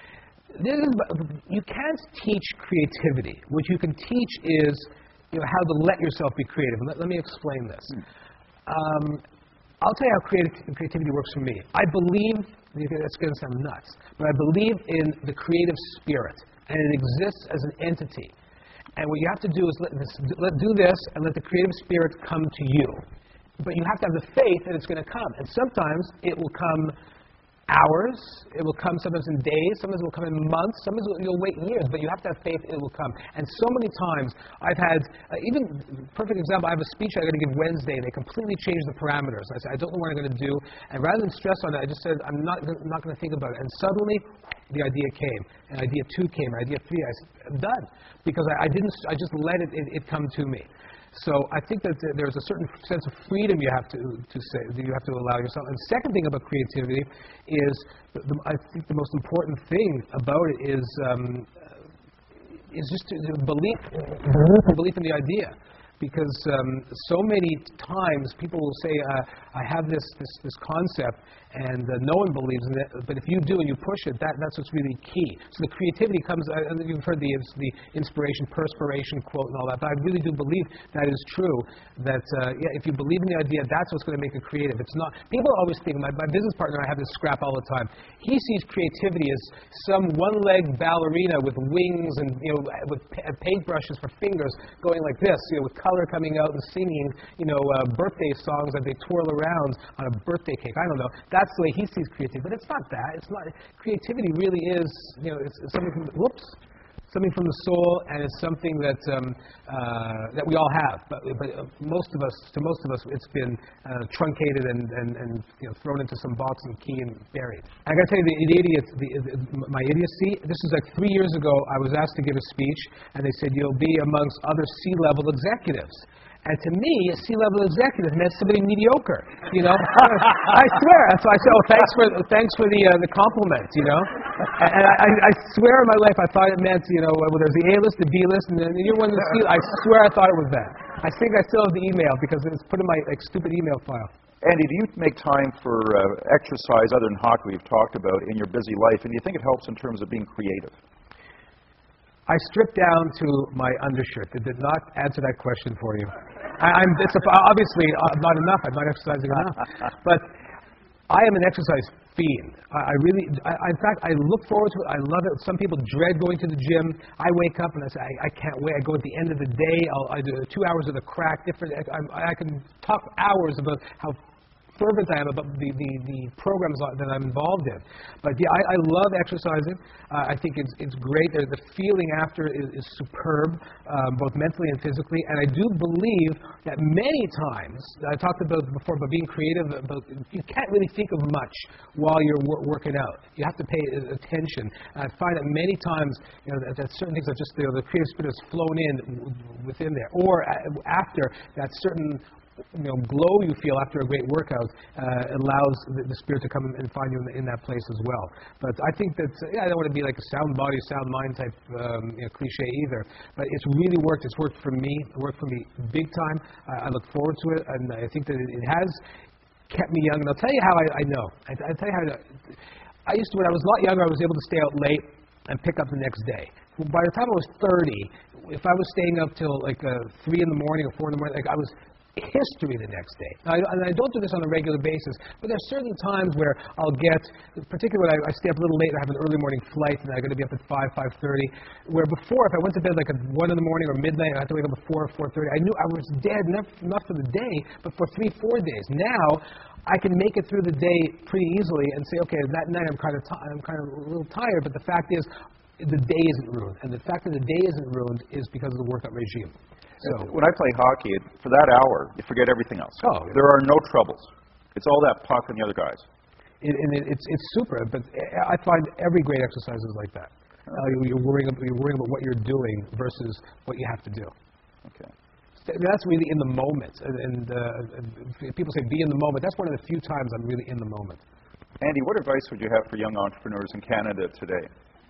You can't teach creativity. What you can teach is how to let yourself be creative. Let me explain this. I'll tell you how creativity works for me. I believe, it's going to sound nuts, but I believe in the creative spirit, and it exists as an entity. And what you have to do is do this and let the creative spirit come to you. But you have to have the faith that it's going to come. And sometimes it will come hours, it will come sometimes in days, sometimes it will come in months, sometimes you'll wait years, but you have to have faith it will come. And so many times I've had, perfect example, I have a speech I'm going to give Wednesday, and they completely changed the parameters. I said, I don't know what I'm going to do, and rather than stress on it, I just said, I'm not going to think about it. And suddenly, the idea came, and idea 2 came, and idea 3, I said, I'm done. Because I just let it come to me. So I think that there's a certain sense of freedom you have to say, that you have to allow yourself. And the second thing about creativity is, I think the most important thing about it is just belief in the idea. Because so many times people will say, I have this concept, and no one believes in it, but if you do and you push it, that's what's really key. So the creativity comes, you've heard the inspiration, perspiration quote and all that, but I really do believe that is true, that if you believe in the idea, that's what's going to make it creative. It's not, people always think, my business partner and I have this scrap all the time, he sees creativity as some one-legged ballerina with wings and with paintbrushes for fingers going like this, with color coming out and singing, birthday songs that they twirl around on a birthday cake. I don't know. That's the way he sees creativity, but it's not that. It's not. Creativity really is, it's something. Whoops. something from the soul, and it's something that that we all have. But most of us, it's been truncated and thrown into some box and key and buried. I got to tell you, my idiocy. This is like 3 years ago. I was asked to give a speech, and they said you'll be amongst other C-level executives. And to me, a C-level executive meant somebody mediocre, I swear. So I said, thanks for the compliment, And I swear in my life I thought it meant, well, there's the A-list, the B-list, and then you're one of the C. I swear I thought it was that. I think I still have the email because it's put in my stupid email file. Andy, do you make time for exercise other than hockey we've talked about in your busy life, and do you think it helps in terms of being creative? I stripped down to my undershirt. It did not answer that question for you. It's obviously not enough. I'm not exercising enough. But I am an exercise fiend. In fact, I look forward to it. I love it. Some people dread going to the gym. I wake up and I say, I can't wait. I go at the end of the day. I do 2 hours of the crack. I can talk hours about how fervent I am about the programs that I'm involved in. But yeah, I love exercising. I think it's great. The feeling after is superb, both mentally and physically. And I do believe that many times, I talked about before about being creative, you can't really think of much while you're working out. You have to pay attention. And I find that many times, that certain things are just, the creative spirit has flown in within there. Or after that certain glow you feel after a great workout allows the spirit to come and find you in that place as well. But I think that, I don't want to be like a sound body, sound mind type cliche either, but it's really worked. It's worked for me. It worked for me big time. I look forward to it, and I think that it has kept me young. And I'll tell you how I know. I'll tell you how I used to, when I was a lot younger, I was able to stay out late and pick up the next day. By the time I was 30, if I was staying up till like 3 in the morning or 4 in the morning, I was history the next day. And I don't do this on a regular basis, but there's certain times where I'll get, particularly when I stay up a little late, I have an early morning flight, and I'm going to be up at 5:30, where before, if I went to bed like at 1 in the morning or midnight, I had to wake up at 4 or 4:30, I knew I was dead, not for the day, but for 3-4 days. Now, I can make it through the day pretty easily and say, okay, that night I'm kind of a little tired, but the fact is, the day isn't ruined. And the fact that the day isn't ruined is because of the workout regime. So, when I play hockey, for that hour, you forget everything else. Oh, there are no troubles. It's all that puck and the other guys. It's super, but I find every great exercise is like that. You're worrying about what you're doing versus what you have to do. Okay. That's really in the moment. And people say be in the moment. That's one of the few times I'm really in the moment. Andy, what advice would you have for young entrepreneurs in Canada today?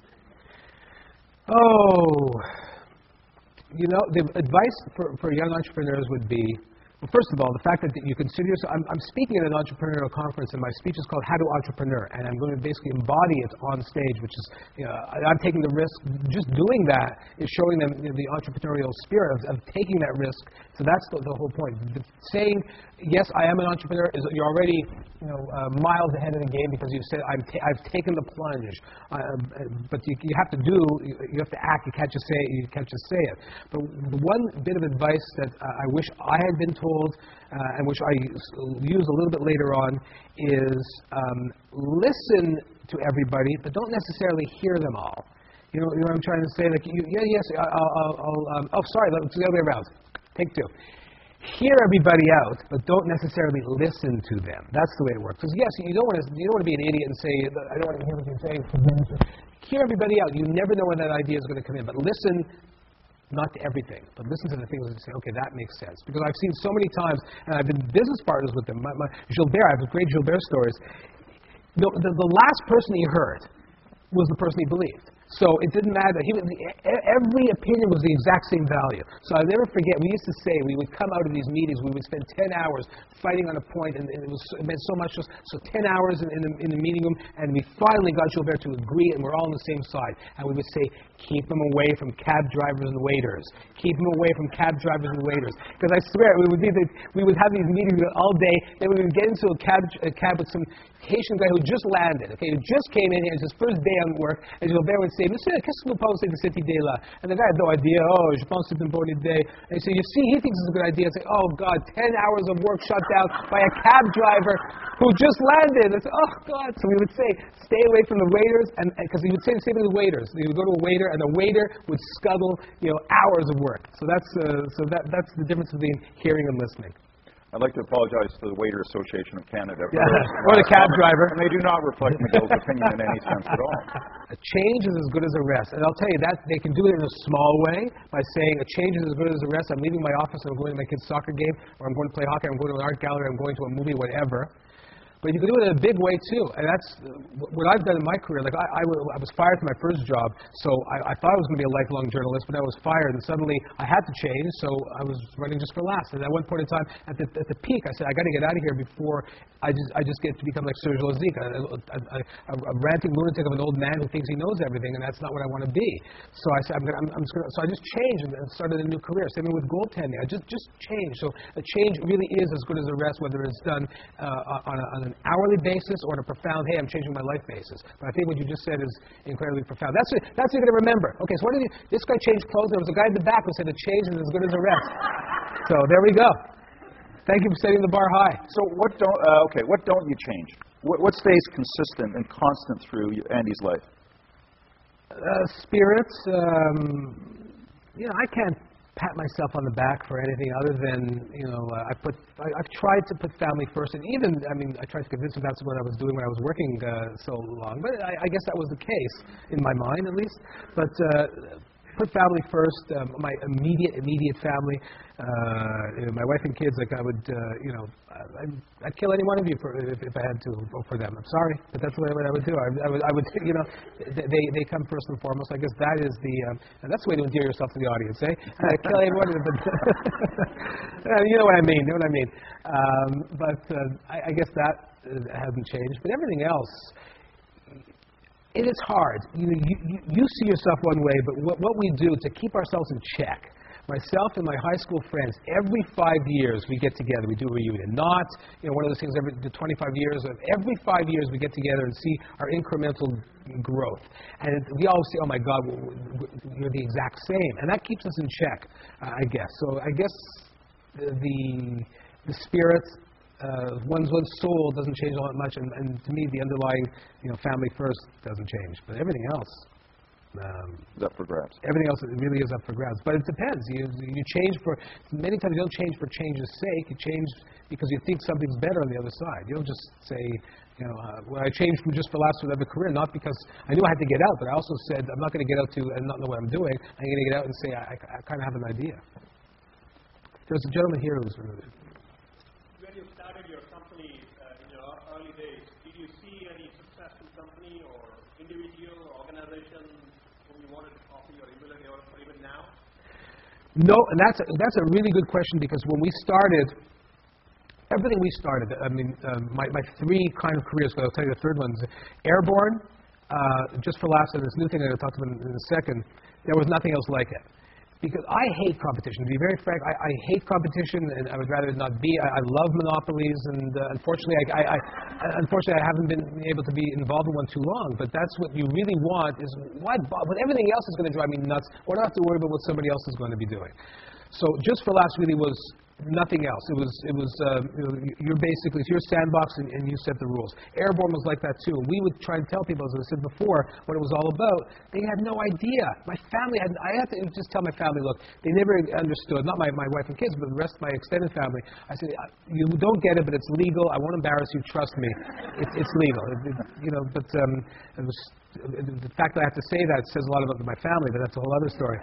The advice for young entrepreneurs would be, well, first of all, the fact that you consider yourself, I'm speaking at an entrepreneurial conference, and my speech is called How to Entrepreneur, and I'm going to basically embody it on stage, which is, I'm taking the risk. Just doing that is showing them the entrepreneurial spirit of taking that risk. So that's the whole point. Saying, yes, I am an entrepreneur, is you're already miles ahead of the game because you've said, I've taken the plunge. But you have to you have to act, you can't just say it. But the one bit of advice that I wish I had been told, and which I use a little bit later on, is listen to everybody, but don't necessarily hear them all. You know what I'm trying to say? Like, yes, sorry, let's go the other way around. Take 2. Hear everybody out, but don't necessarily listen to them. That's the way it works. Because yes, you don't want to be an idiot and say, I don't want to hear what you're saying. Hear everybody out. You never know when that idea is going to come in, but listen. Not to everything, but listen to the things and say, okay, that makes sense. Because I've seen so many times, and I've been business partners with them. Gilbert, I have great Gilbert stories. The last person he heard was the person he believed. So it didn't matter. Every opinion was the exact same value. So I'll never forget, we used to say, we would come out of these meetings, we would spend 10 hours fighting on a point, and it meant so much. So 10 hours in the meeting room, and we finally got Gilbert to agree, and we're all on the same side. And we would say, keep them away from cab drivers and waiters. Keep them away from cab drivers and waiters. Because I swear, we would have these meetings all day, then we would get into a cab with some Haitian guy who just landed, who just came in here, it's his first day on work, and Gilbert would say, Monsieur, qu'est-ce que vous pensez de cette idée-là? And the guy had no idea. Oh, je pense que c'est une bonne idée. And so you see, he thinks it's a good idea. It's like, oh, God, 10 hours of work shut down by a cab driver who just landed. It's, oh, God. So we would say, stay away from the waiters, and because he would say the same to the waiters. He would go to a waiter, and the waiter would scuttle, hours of work. So that's the difference between hearing and listening. I'd like to apologize to the Waiter Association of Canada. Or the cab driver. And they do not reflect McGill's opinion in any sense at all. A change is as good as a rest. And I'll tell you that they can do it in a small way by saying a change is as good as a rest. I'm leaving my office and I'm going to my kid's soccer game, or I'm going to play hockey, I'm going to an art gallery, I'm going to a movie, whatever. But you can do it in a big way, too. And that's what I've done in my career. Like, I was fired from my first job, so I thought I was going to be a lifelong journalist, but I was fired, and suddenly I had to change, so I was running just for laughs. And at one point in time, at the peak, I said, I got to get out of here before I just get to become like Serge Lozic, a ranting lunatic of an old man who thinks he knows everything, and that's not what I want to be. So I said, so I just changed and started a new career. Same with goaltending. I just changed. So a change really is as good as a rest, whether it's done on an hourly basis or on a profound, hey, I'm changing my life basis. But I think what you just said is incredibly profound. That's what you're going to remember. Okay, so this guy changed clothes. There was a guy in the back who said a change is as good as a rest. So there we go. Thank you for setting the bar high. So what don't you change? What stays consistent and constant through Andy's life? Spirits. I can't pat myself on the back for anything other than, I've tried to put family first, and I tried to convince him that's what I was doing when I was working so long, but I guess that was the case, in my mind at least. But put family first, my immediate family, my wife and kids. Like I would, I'd kill any one of you if I had to for them. I'm sorry, but that's what I would do. I would, they come first and foremost. I guess that is and that's the way to endear yourself to the audience, eh? Kill anyone, but you know what I mean. But I guess that hasn't changed. But everything else. It is hard. You see yourself one way, but what we do to keep ourselves in check, myself and my high school friends, every 5 years we get together, we do a reunion. Not one of those things every 25 years. Every 5 years we get together and see our incremental growth. And we all say, oh my God, you're the exact same. And that keeps us in check, I guess. So I guess the spirit, one's soul doesn't change all that much, and to me the underlying, family first doesn't change. But everything else is up for grabs. Everything else really is up for grabs. But it depends. You change many times you don't change for change's sake. You change because you think something's better on the other side. You don't just say, well, I changed from just for laughs to another career, not because I knew I had to get out, but I also said I'm not going to get out and not know what I'm doing. I'm going to get out and say I kind of have an idea. There's a gentleman here who's. When you started your company in your early days, did you see any successful company or individual or organization whom you wanted to copy or emulate or even now? No, and that's a really good question, because when we started, everything we started, my three kind of careers, but I'll tell you the third one, is Airborne, just for laughs, and this new thing that I'll talk about in a second, there was nothing else like it. Because I hate competition. To be very frank, I hate competition, and I would rather it not be. I love monopolies, and unfortunately, I haven't been able to be involved in one too long. But that's what you really want, is what everything else is going to drive me nuts, or not have to worry about what somebody else is going to be doing. So Just for Laughs really was nothing else. It was you're basically, it's your sandbox, and you set the rules. Airborne was like that too. And we would try and tell people, as I said before, what it was all about. They had no idea. My family I had to just tell my family, look, they never understood, not my wife and kids, but the rest of my extended family. I said, you don't get it, but it's legal. I won't embarrass you. Trust me. It's legal. But it was, the fact that I have to say that says a lot about my family, but that's a whole other story.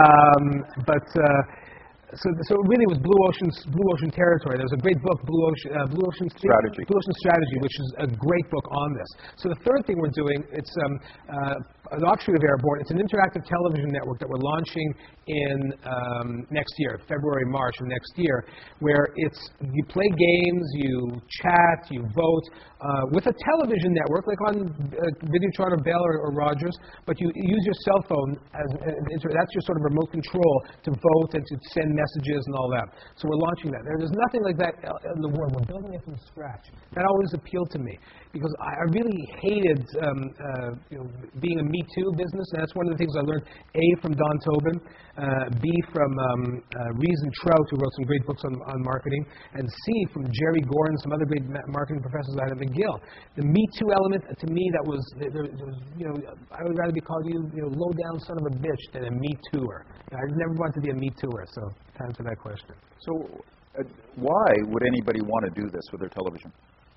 So it really was blue ocean territory. There's a great book, Blue Ocean Strategy, which is a great book on this. So the third thing we're doing, it's an offshoot of Airborne. It's an interactive television network that we're launching in next year, February, March of next year, where you play games, you chat, you vote with a television network, like on Videotron or Bell or Rogers, but you use your cell phone that's your sort of remote control to vote and to send messages and all that. So we're launching that. There's nothing like that in the world. We're building it from scratch. That always appealed to me, because I really hated being a Me Too business. And that's one of the things I learned, A, from Don Tobin, B, from Reason Trout, who wrote some great books on marketing, and C, from Jerry Gordon, some other great marketing professors out of McGill. The Me Too element, to me, that was, I would rather be called low-down son of a bitch than a Me Tooer. I never wanted to be a Me Tooer, so to answer that question. So why would anybody want to do this with their television?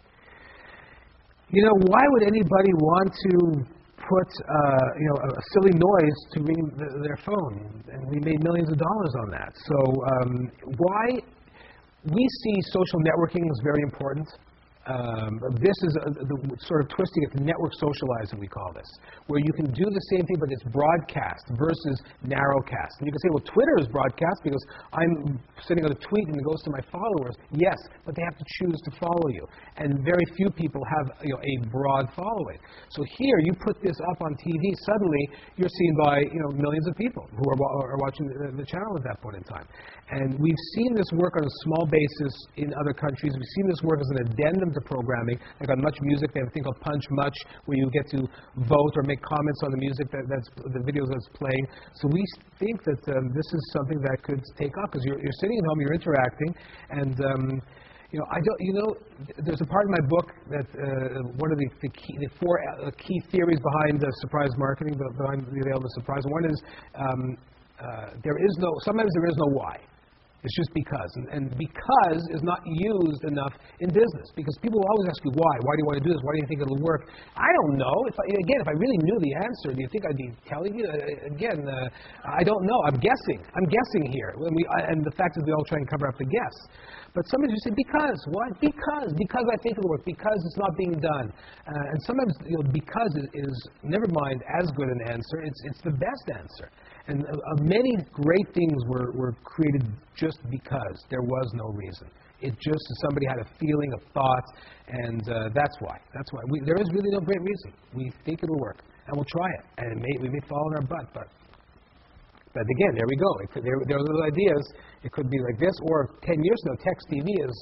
Why would anybody want to put, a silly noise to ring their phone? And we made millions of dollars on that. So why? We see social networking as very important. This is the sort of twisting it, network socializing, we call this, where you can do the same thing, but it's broadcast versus narrowcast. And you can say, well, Twitter is broadcast because I'm sending out a tweet and it goes to my followers. Yes, but they have to choose to follow you. And very few people have a broad following. So here, you put this up on TV, suddenly you're seen by millions of people who are watching the channel at that point in time. And we've seen this work on a small basis in other countries. We've seen this work as an addendum to programming. Like on Much Music, they have a thing called Punch Much, where you get to vote or make comments on the music that's the videos that's playing. So we think that this is something that could take off because you're sitting at home, you're interacting, and there's a part in my book that one of the four key theories behind surprise marketing, behind the element of surprise. One is sometimes there is no why. It's just because. And because is not used enough in business. Because people will always ask you why. Why do you want to do this? Why do you think it'll work? I don't know. If I really knew the answer, do you think I'd be telling you? I don't know. I'm guessing. I'm guessing here. And the fact is we all try and cover up the guess. But sometimes you say, because. Why? Because I think it'll work. Because it's not being done. And sometimes because is, never mind as good an answer, it's the best answer. And many great things were created just because there was no reason. It just somebody had a feeling, a thought, and that's why. That's why. There is really no great reason. We think it'll work, and we'll try it, and we may fall on our butt, but again, there we go. There are those ideas. It could be like this, or 10 years ago, text TV is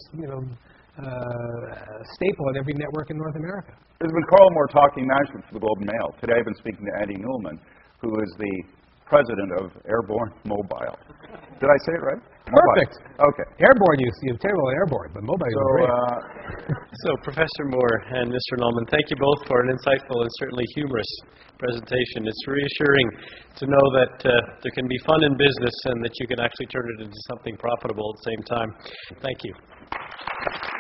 a staple at every network in North America. There's been Carl Moore talking management for the Globe and Mail. Today I've been speaking to Andy Newman, who is the president of Airborne Mobile. Did I say it right? Perfect. Mobile. Okay. Airborne, you terrible Airborne, but Mobile is great. So, Professor Moore and Mr. Nulman, thank you both for an insightful and certainly humorous presentation. It's reassuring to know that there can be fun in business and that you can actually turn it into something profitable at the same time. Thank you.